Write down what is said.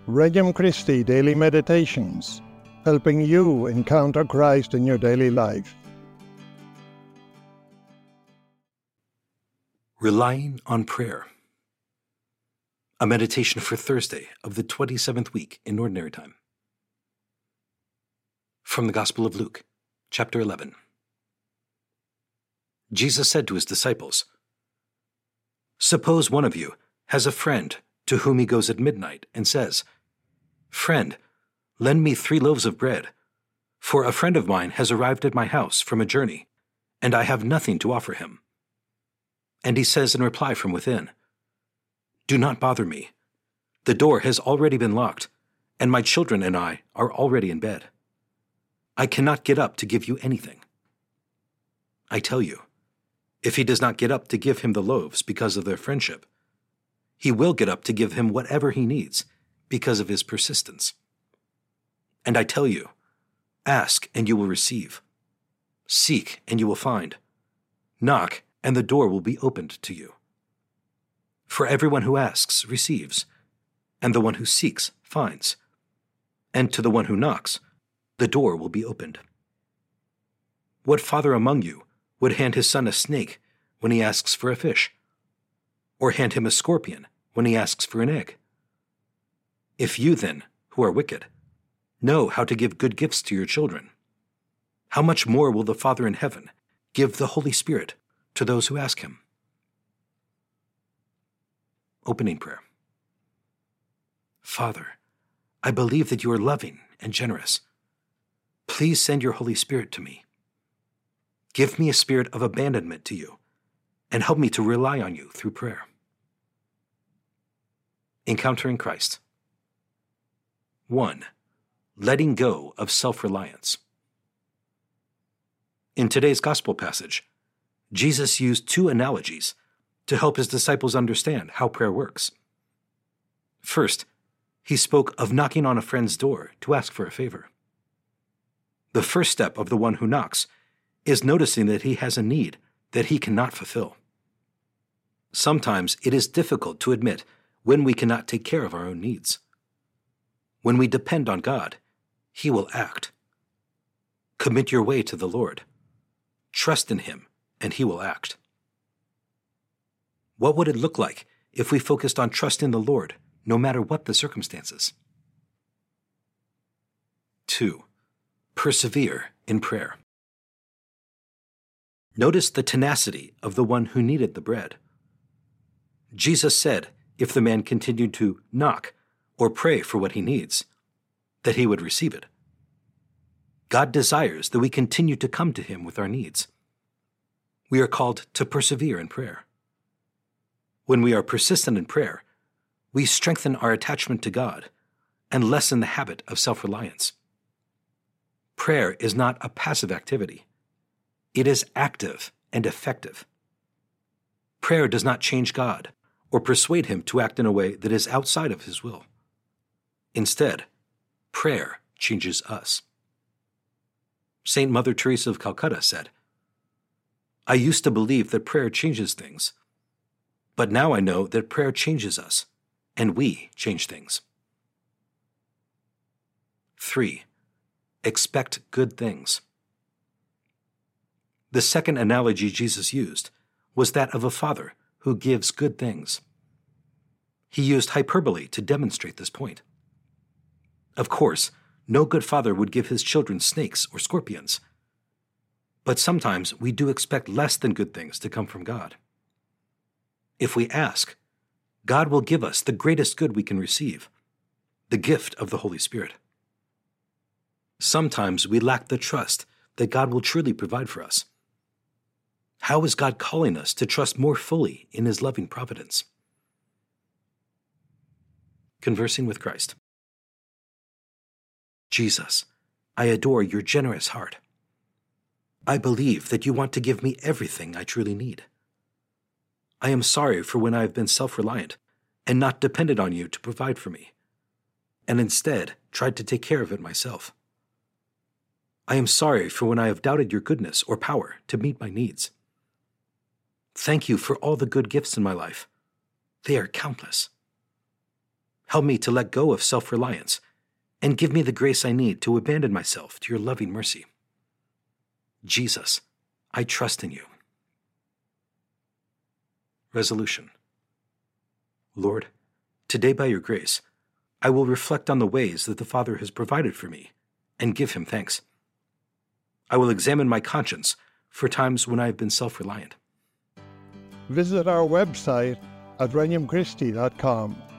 Regnum Christi Daily Meditations, helping you encounter Christ in your daily life. Relying on Prayer. A meditation for Thursday of the 27th week in Ordinary Time. From the Gospel of Luke, chapter 11. Jesus said to his disciples, "Suppose one of you has a friend to whom he goes at midnight and says, 'Friend, lend me 3 loaves of bread, for a friend of mine has arrived at my house from a journey, and I have nothing to offer him.' And he says in reply from within, 'Do not bother me. The door has already been locked, and my children and I are already in bed. I cannot get up to give you anything.' I tell you, if he does not get up to give him the loaves because of their friendship, he will get up to give him whatever he needs because of his persistence. And I tell you, ask and you will receive. Seek and you will find. Knock and the door will be opened to you. For everyone who asks receives, and the one who seeks finds. And to the one who knocks, the door will be opened. What father among you would hand his son a snake when he asks for a fish? Or hand him a scorpion when he asks for an egg? If you then, who are wicked, know how to give good gifts to your children, how much more will the Father in heaven give the Holy Spirit to those who ask him?" Opening prayer. Father, I believe that you are loving and generous. Please send your Holy Spirit to me. Give me a spirit of abandonment to you, and help me to rely on you through prayer. Encountering Christ. 1. Letting go of self-reliance. In today's gospel passage, Jesus used 2 analogies to help his disciples understand how prayer works. First, he spoke of knocking on a friend's door to ask for a favor. The first step of the one who knocks is noticing that he has a need that he cannot fulfill. Sometimes it is difficult to admit when we cannot take care of our own needs. When we depend on God, He will act. Commit your way to the Lord. Trust in Him, and He will act. What would it look like if we focused on trusting the Lord, no matter what the circumstances? 2. Persevere in prayer. Notice the tenacity of the one who needed the bread. Jesus said if the man continued to knock or pray for what he needs, that he would receive it. God desires that we continue to come to Him with our needs. We are called to persevere in prayer. When we are persistent in prayer, we strengthen our attachment to God and lessen the habit of self-reliance. Prayer is not a passive activity. It is active and effective. Prayer does not change God or persuade Him to act in a way that is outside of His will. Instead, prayer changes us. Saint Mother Teresa of Calcutta said, "I used to believe that prayer changes things, but now I know that prayer changes us, and we change things." 3. Expect good things. The second analogy Jesus used was that of a father who gives good things. He used hyperbole to demonstrate this point. Of course, no good father would give his children snakes or scorpions. But sometimes we do expect less than good things to come from God. If we ask, God will give us the greatest good we can receive, the gift of the Holy Spirit. Sometimes we lack the trust that God will truly provide for us. How is God calling us to trust more fully in His loving providence? Conversing with Christ. Jesus, I adore your generous heart. I believe that you want to give me everything I truly need. I am sorry for when I have been self-reliant and not depended on you to provide for me, and instead tried to take care of it myself. I am sorry for when I have doubted your goodness or power to meet my needs. Thank you for all the good gifts in my life. They are countless. Help me to let go of self-reliance, and give me the grace I need to abandon myself to your loving mercy. Jesus, I trust in you. Resolution. Lord, today by your grace, I will reflect on the ways that the Father has provided for me and give him thanks. I will examine my conscience for times when I have been self-reliant. Visit our website at regnumchristi.com